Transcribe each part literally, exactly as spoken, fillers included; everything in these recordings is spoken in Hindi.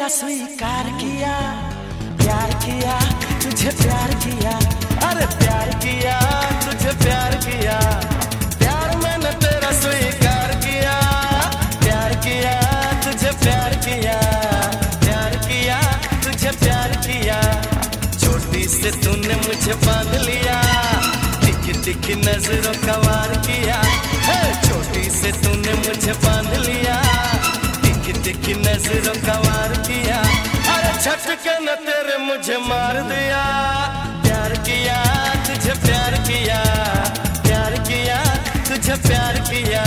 तेरा स्वीकार किया, प्यार किया तुझे प्यार किया, अरे प्यार किया तुझे प्यार किया, प्यार मैंने तेरा स्वीकार किया, प्यार किया तुझे प्यार किया, प्यार किया तुझे प्यार किया। चोटी से तूने मुझे बांध लिया, तिखी तिखी नजरों का वार किया, चोटी से तूने मुझे बांध लिया, तिखी तिखी नजरों का वार किया, अरे झटके न तेरे मुझे मार दिया। प्यार किया तुझे प्यार किया, प्यार किया तुझे प्यार किया।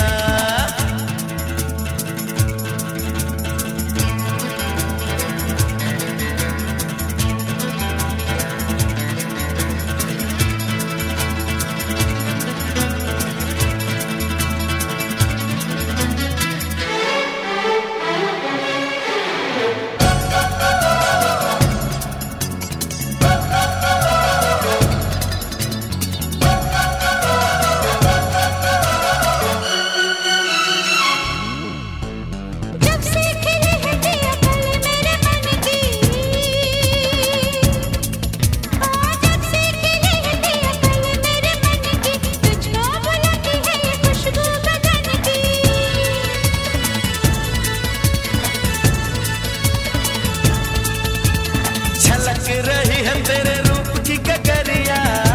रही है तेरे रूप की गगरिया,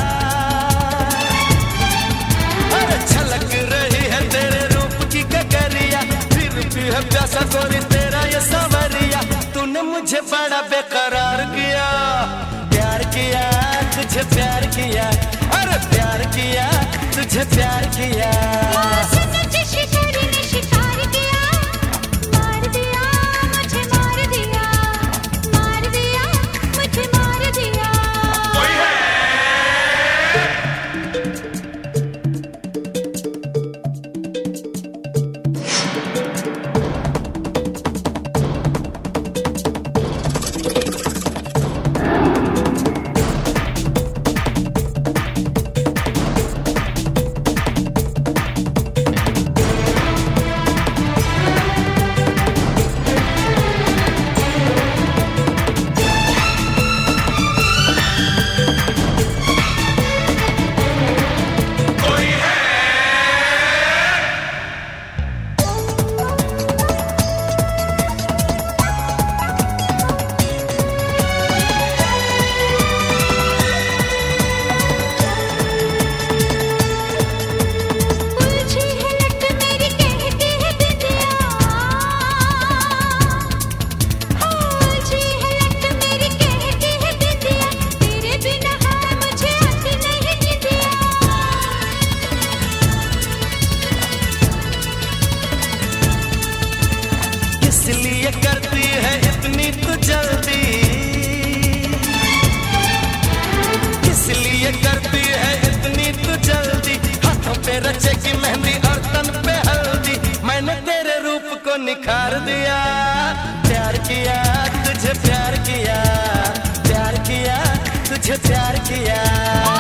अरे छलक रही है तेरे रूप की गगरिया, फिर भी है प्यासा कोरी तेरा ये सवरिया, तूने मुझे बड़ा बेकरार किया। प्यार किया तुझे प्यार किया, अरे प्यार किया तुझे प्यार किया। इसलिए करती है इतनी तो जल्दी, इसलिए करती है इतनी तो जल्दी, हाथों पे रचेगी मेहंदी और तन पे हल्दी, मैंने तेरे रूप को निखार दिया। प्यार किया तुझे प्यार किया, प्यार किया तुझे प्यार किया।